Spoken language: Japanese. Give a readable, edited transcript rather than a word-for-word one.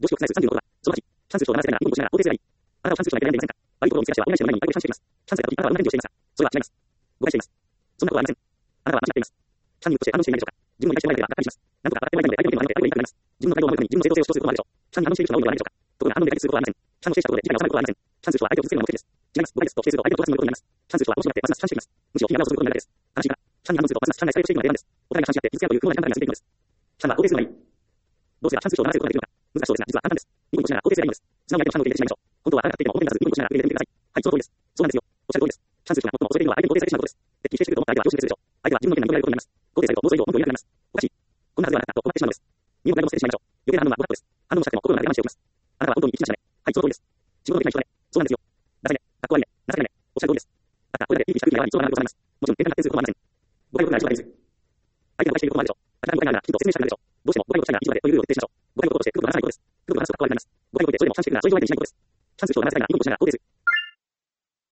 母子を覆す36は、その8、チャンスル賞の7世代が日本としながら法定世代に、あなたはチャンスル賞内で選んでいませんか？悪いところを見つけ出しては、お願いしての前に相手をチャンスしています。チャンスがあるとき、あなたは運転をしていますか？それは違います。誤解しています。そんなことはありません。あなたは間違っています。チャンネルとして反応していないでしょうか？自分のに対して前ではがっかりします。なんとか当たってもらいたいので、相手の手を守って相手を言いたくなります。自分の態度を守るために自分の正当性を主張することもあるでしょう。チャンネル反応している人が多いのではないでしょうか？ところが反応で解決することはありません。チャンネルを制したことで事態が収まることはありません。チャンスル賞は相手を傷つけるのが目的です。違います。誤解ですと否定すると相手を討伐することになります。チャンスル賞は面白くてますますチャンしています。むしろ君がをすることになるだけです。悲しいから。チャンに反応するとますますチャンがエスカレートしていくのが定番です。お互いがチャンし合って傷つけ合うという不毛な時間帯が続いていくのです。チャンは法定数の割り。どうすればチャンスル賞を7成を取られるのか。難しそうですが、実は簡単です。ニコニコしながら法定性がいいのです。素直に相手のチャンを入れてしまいましょう。本当はあなたが勝手にも表に出さず、ニコニコしながら上で出てみてください。はい、その通りです。そうなんですよ。おっしゃる通りです。チャンスル賞が最も恐れているのは相手に肯定されてしまうことです。敵に否定してくると思った相手は上司ですでしょう。相手は自分の意見が認められることになります。肯定されると妄想以上本当に嫌になります。おかしい。こんなはずではなかったと困ってしまうのです。身を誰も捨ててしまいましょう。余計な反応はご法度です。反応したくても心の中で我慢しておきます。あなたは本当に一致したね。はい、その通りです。仕事のできない人だね。そうなんですよ。ダサいね。かっこ悪いね。情けないね。おっしゃる通りです。だから、これだけいいした空気が悪い、そうなることになります。もちろん、変換が発生することもありません。誤解を解くのは一番大事です。相手が誤解していることもあるでしょう。だから誤解があるなら、きちんと説明したくなるでしょう。どうしても誤解をしたいが一度でというルールを徹底しましょう。誤解を解くこととして、空気を話さないことです。空気を話すとかっこ悪くなります。誤解を解くとどうしてもチャンス的なそういう場面でしないことです。チャンスル賞の7世代がニコニコしながら法定数。